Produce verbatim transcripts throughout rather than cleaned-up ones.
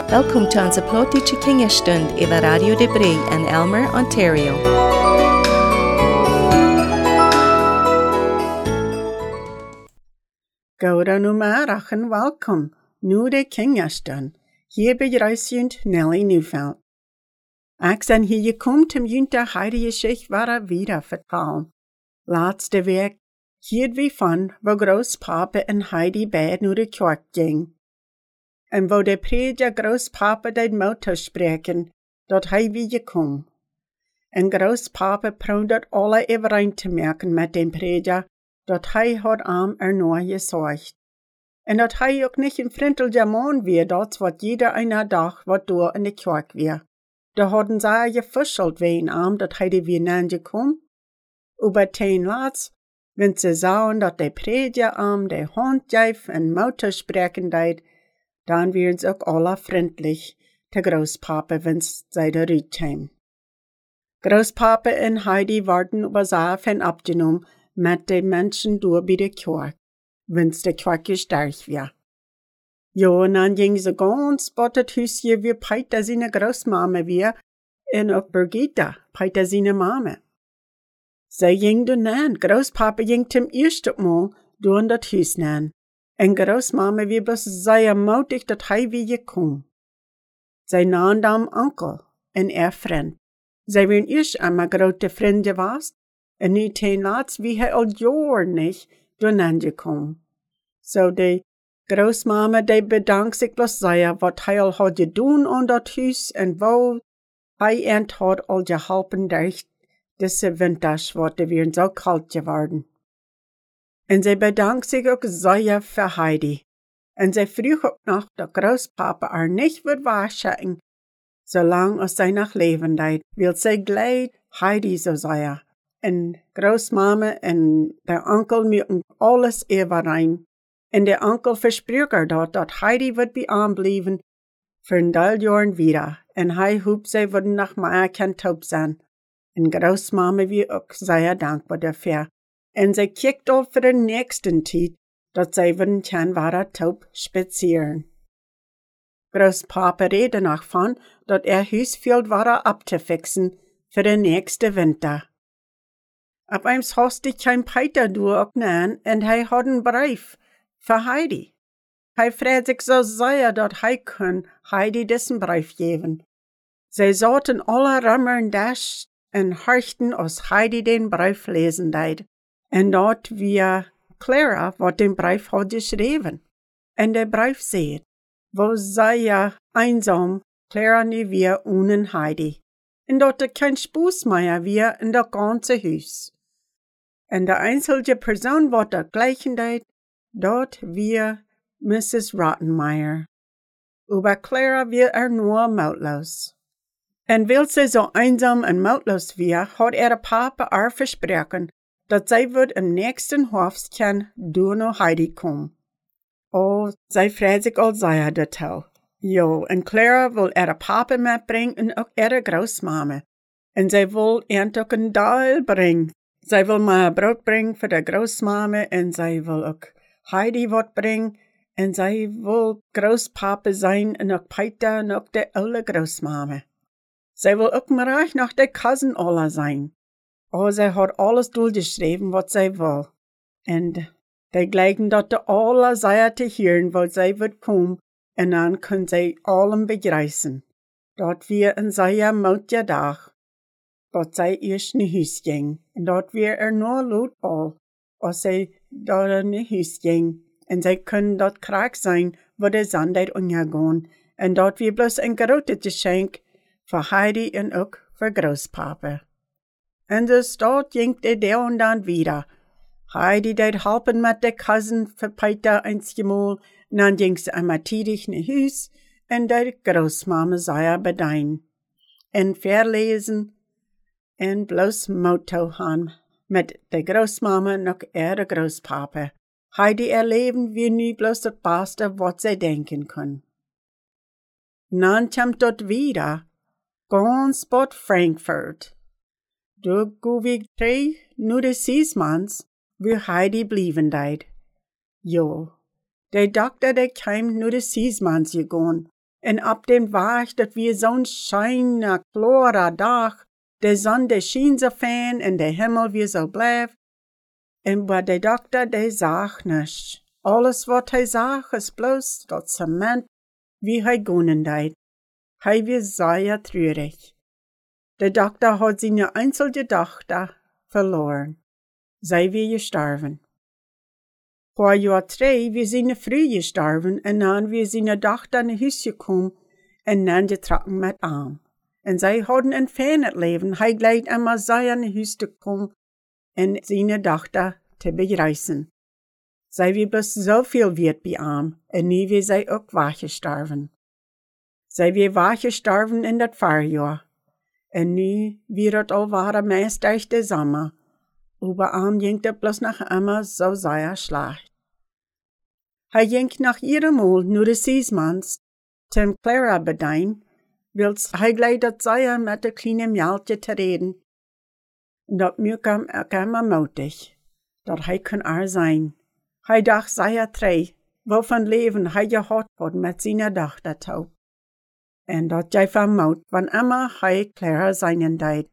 Welkom to onze plotische kinderstund over Radio de Bree in Elmer, Ontario. Goedemiddag en welkom. Nu de kinderstund. Hier begrüßt Nelly Neufeld. Ik ben hier gekomen om jullie de heilige Geschichte wieder vertellen. Laatste week hielden we van waar Groospapa en Heidi beiden naar de kerk ging. En wo de prediger Groospapa deed motto spreken, dat hij weer gekomen. En Groospapa probeerde alle overeen te merken met den prediger, dat hij had aan er nog gezorgd. En dat hij ook niet een vriendelijke man weer, dat wat jeder einer dag wat door in de kerk weer. Da hadden zij gefuscheld wegen aan dat hij de weer nagekomen. Über ten laatst, wenn ze zagen dat de prediger aan de hand geef en motto spreken deed, dan werden ze ook alle vriendlich te Groospapa, wenn zij de ruit heim. Groospapa en Heidi werden über zafen abgenomen met de mensen door bij de kerk, wenn de kerk gestarkt werd. Jo, en dan ging ze ganz bot het huisje weer Peter zijn grootmama weer, en ook Birgitta, Peter zijn mama. Zij ging er nan, Groospapa ging ten eerste mal door dat huis nan. En Grootmama weer was zeer moedig dat hij weer gekomen. Zij naam dan onkel en er vriend. Zij waren eerst einmal grote vrienden was, en nu ten laatst wie hij al jaren niet door gekomen. So de Grootmama de bedankt zich bloß zeer wat hij al had gedaan aan dat huis en wo hij end had al geholpen durch deze winters, wat er weer zo kalt geworden. En zij bedankt zich ook zeer voor Heidi. En zij vroeg ook nog dat Groospapa er niet wordt waarschuwen, zolang als zij nog leven deed, wil zij gleed Heidi zo zeer. En Grootmama en de onkel moeten alles overeen. En de onkel verspreekt er dat, dat Heidi wordt bij aanblijven voor een deel jaren weer. En hij hoopt zij worden nog maar kan taub zijn. En Grootmama weer ook zeer dankbaar daarvoor. En zij kijkt al voor de nächsten tijd, dat zij worden kan waar taub spazieren. Groospapa rede nog van, dat er huisveld waar op te fixen voor de nächste winter. Op eens hastig kwam Peter door ook nan, en hij had een brief voor Heidi. Hij vreet zich zo zeer dat hij kon Heidi dessen brief geven. Zij zaten alle rammeren dash en harchten als Heidi den brief lezen deed. En dat via Clara wat den brief had geschreven. En de brief zegt, wo zij ja einsam Clara nu weer ohne Heidi. En dat er kein Spoes meer weer in dat ganze huis. En de einzige persoon wat dat gleichen deed, dat weer Missus Rottenmeier. Über Clara weer er nur mautlos. En wil ze zo einsam en mautlos weer, had er de papa er versproken, dat zij wordt im nächsten Herbst kan door naar Heidi komen. Oh, zij vreet zich al zeer daartoe. Jo, en Clara wil er papa metbrengen en ook er grootmama. En zij wil er ook een deel brengen. Zij wil maar brood brengen voor de grootmama en zij wil ook Heidi wat brengen. En zij wil grootpapa zijn en ook Peter en ook de oude grootmama. Zij wil ook maar nog de cousin alle zijn. Oh, zij had alles doorgeschreven wat zij wil. En die gelijken dat de alle zeer te horen wat zij wordt komen. En dan kunnen zij allen begrijpen. Dat weer een zeer mooie dag. Dat zij eerst naar huis ging. En dat weer er nog lood al. Als zij daar naar huis ging. En zij kunnen dat kraak zijn waar de zon deed ondergaan. En dat weer bloos een grote geschenk voor Heidi en ook voor Groospapa. En de stad ging de der und dan wieder. Heidi deed helpen met de cousin voor Peter eenmaal. En dan ging ze einmal tidig naar huis en deed Grootmama zeer bedein. En verlezen en bloos motto gaan met de Grootmama en ook er de Groospapa. Heidi erleben wir nu bloos het beste wat zij denken kunnen. Dan komt dat wieder. Ganz bot Frankfurt. Door Govig twee, nu de Siesmans, wie Heidi blijven deed. Jo, de dokter de kwam nu de Siesmans gegaan, En op dem Weg, dat wir zo'n schijne, klare dag, de zon de schien zo fijn en de hemel weer zo blijf. En bij de dokter, de zag niks. Alles wat hij zag, is bloos dat cement, wie hij gonnen deed. Hij was zeer treurig. De dokter had zijn einzige dochter verloren. Zij weer gestorven. Voor jaar twee weer zijn vrouw gestorven en dan weer zijn dochter naar huis gekomen en dan getrokken met arm. En zij hadden een fijn leven. Hij gleed immer zeer naar huis te komen en zijn dochter te begrijzen. Zij weer bloos zoveel werd bij arm en nu weer zij ook weggestorven. Zij weer weggestorven in dat voorjaar. En nu weer het al waren meest durch de zomer. Über arm ging het bloos nog immer zo zeer slecht. Hij ging nog iedemaal naar de Siesmans, tem Clara bedien, wils hij gleed dat zeer met de kleine Mjaltje te reden. Dat muur kwam ook immer moedig, dat hij kon er zijn. Hij dacht zeer trei, waarvan leven hij gehad had met zijn dochter toe. En dat jij vermoed, wanneer immer hij Clara zijn deed.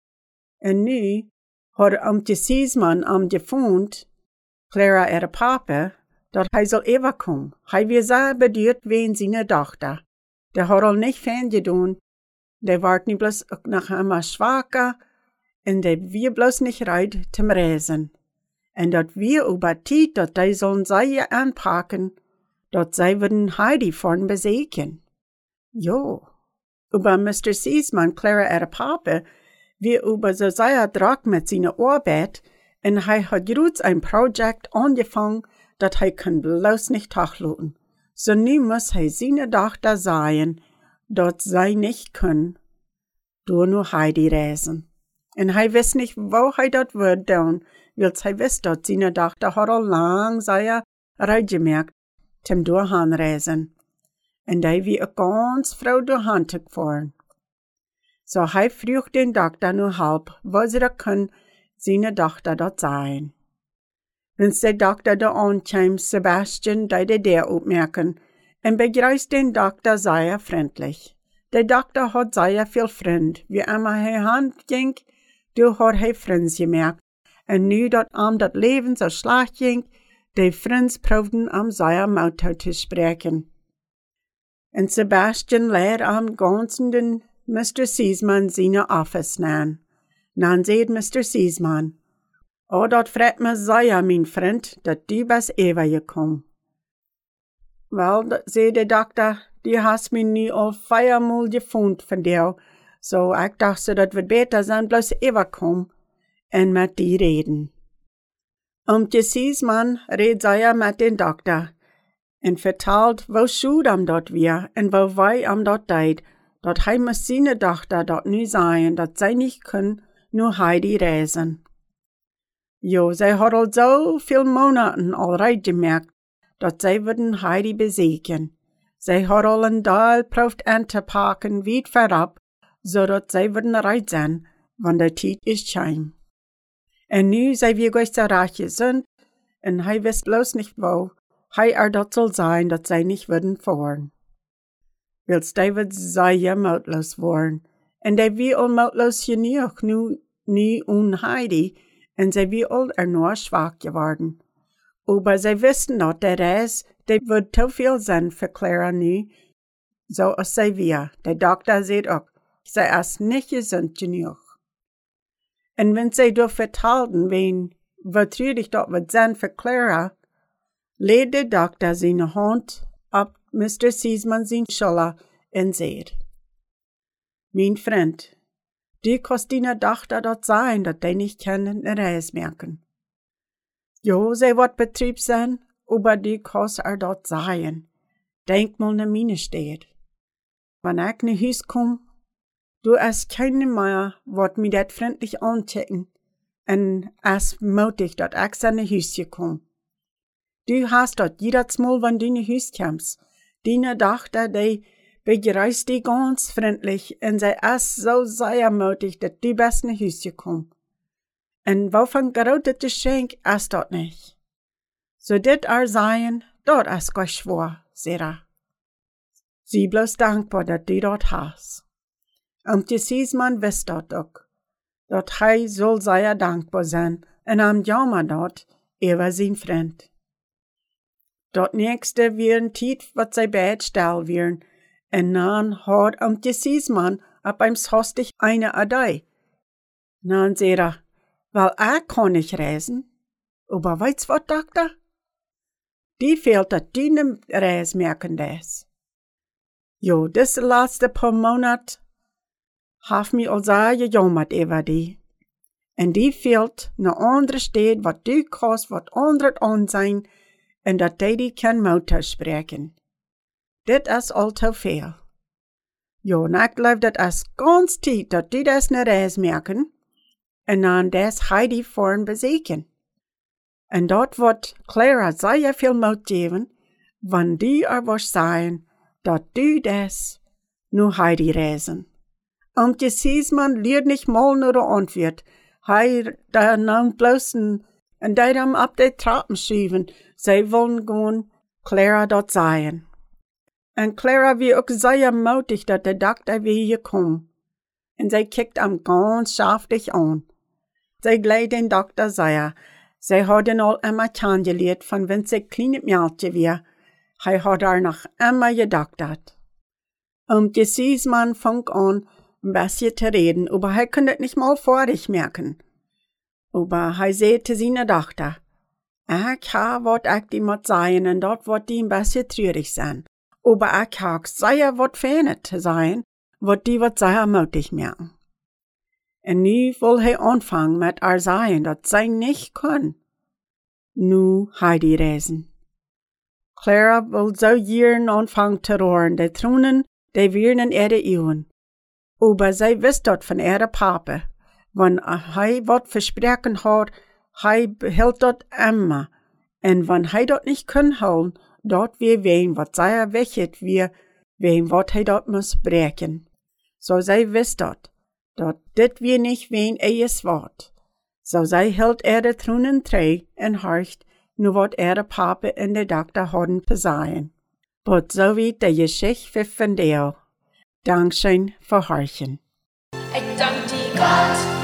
En nu had om de Siesman om gevoeld, Clara er papa, dat hij zal even komen. Hij was zeer beduurd wegen zijn dochter. De had al niet fijn gedaan. De werd niet bloos ook nog immer zwakker en de wie bloos niet rijdt te reizen. En dat wir über tijd dat die zullen zij aanpakken, dat zij worden Heidi vorn bezeken. Jo, über mister Siesman, Clara er papa, wir über so sehr druk mit seiner Arbeit, en hij hat groß ein Projekt angefangen, dat hij kan bloos nicht tachluten. So nu muss hij seine Tochter sagen, dat zij nicht können, door nur Heidi reisen. En hij wist nicht, wo hij dat wird doen, wils hij wist dat seine Tochter had al lang sehr reitgemerkt, tem doorhaan reisen. En die wie een ganz vrouw doorhandig voeren. So hij vroeg den dokter nu halb, wat ze dat kan, seine Tochter dat zijn. Wens de dokter da aankwam, Sebastian die de deur opmerken, en begreist den dokter zeer freundlich. De dokter had zeer veel vriend, wie immer hij hand ging, du had hij vriends gemerkt, en nu dat am dat leven zo slecht ging, de vriends proefden am zeer mouthou te spreken. En Sebastian leed am ganzen den mister Siesman seine office nan. Nan zeid mister Siesman, oh, dat fret me zeer, mijn vriend, dat die best even gekomen. Wel, zei de dokter, die hast me nu al viermaal gevonden van jou, so ik dacht so dat we beter zijn bloos even komen en met die reden. Om te Siesman reed zeer met den dokter en vertelt, wo schuld am dat weer en wo wij am dat deed, dat hij moest seine dochter dat nu zijn, dat zij niet kunnen nur Heidi reisen. Jo, zij had al zoveel monaten al reid gemerkt, dat zij würden Heidi bezieken. Zij had al een deel proeft aan te pakken weit verab, zodat zij würden reid zijn, wanneer de tijd is chim. En nu zij weer gleich zo reich gesund, en hij wist bloos nicht wo, hij er dat zal zijn, dat zij nicht würden fahren. Wils die wird sehr mautlos worden, en die wie al mautlos genoeg nu, nu un Heidi, en zij wie al er nur schwach geworden. Aber zij wisten dat de reis, die wird te veel zijn voor Clara nu, zo als zij weer. De dokter zei ook, zij is niet gezond genoeg. En wenn zij door vertelden, wen, wat treurig dat wird zijn voor Clara, leed de dokter zijn hand op mister Siesman zijn schouder en zei, mijn vriend, die kost die dochter dat zijn, dat die niet kunnen een reis merken. Jo, zij wordt betrieb zijn, aber die kost er dat zijn. Denk mal na meine steed. Wanneer ik naar huis kom, du es keine meer wat mij dat vriendlich aanchecken, en es mutig dat ik zijn naar huisje kom. Du hast dat jedersmal, wann du naar huis kommst, die dochter, die begreist die ganz freundlich, en zij is zo zeer mutig, dat du best naar huisje kom. En wovon grote geschenk is dat niet? So dit er zijn, dat is gleich schwor, zei er. Sie bloß dankbar, dat du dort hast. Und Jesus man wisst dort auch, dat hij soll sehr dankbar sein, en am jammer dort, er war sein Freund. Dort nächste wären Tiet, wat sei bad stel wären, en nan hat am Jesus man ab einem hostig eine Adei. Nan seh er, weil er kann nicht reisen. Aber weißt wat, Doktor? Die fehlt, dat die nem Reis merken des. Jo, des laatste paar Monat haf mi al sehr gejammert über die. En die fehlt na andere Stad, wat du kost, wat andret an sein, en dat die die kan Mutter spreken. Dit is al te veel. Jo, en ik geloof dat is ganz tijd dat die des ne reis merken, en dan des Heidi vorn bezeken. En dat wordt Clara sehr viel Mut geven, wann die er was sagen, dat du des nu Heidi reisen. Und je siehst man, leert nicht mal nur der Antwort. Hij da nam bloß en die dann ab die Trappen schieben. Sie wollen gewoon Clara dort sein. En Clara wie auch sehr mutig, dat der Doktor wie hier kom. En sie kickt am ganz schaftig an. Sie gleich den Doktor sehr. Sie hat ihn all immer kennengelernt, von wenn sie kleine Mädchen war. Hij hat er noch immer gedoktert. Und je siehst man fang an, ein bisschen zu reden, aber er konnte nicht mal vor dich merken. Aber er sagte seine Tochter, ich habe, was ich die muss sein, und dort wird die ein bisschen traurig sein. Aber ich habe sehr was Feines zu sein, was die wird sehr mutig merken. Und nu will er anfangen mit er sein, dass sie nicht können. Nu Heidi reisen. Clara will so gern anfangen zu rohren, die Tronen, die wären in ihre Augen. Aber sie wisst dort von ihrer Papa, wenn er wat versprochen hat, er behält dort immer. Und wenn er dort nicht können holen, dort wir wen, wat sei wechet wir, wen wat er dort muss brechen. So sie wisst dort, dort dit wir nicht wen eies Wort. So sie hält ihre Tronen treu und horcht, nur wat ihre Papa und der Doktor haben zu sagen. But so wie die Geschichte von dir. Dankschön für Horchen. Ich dank dir Gott.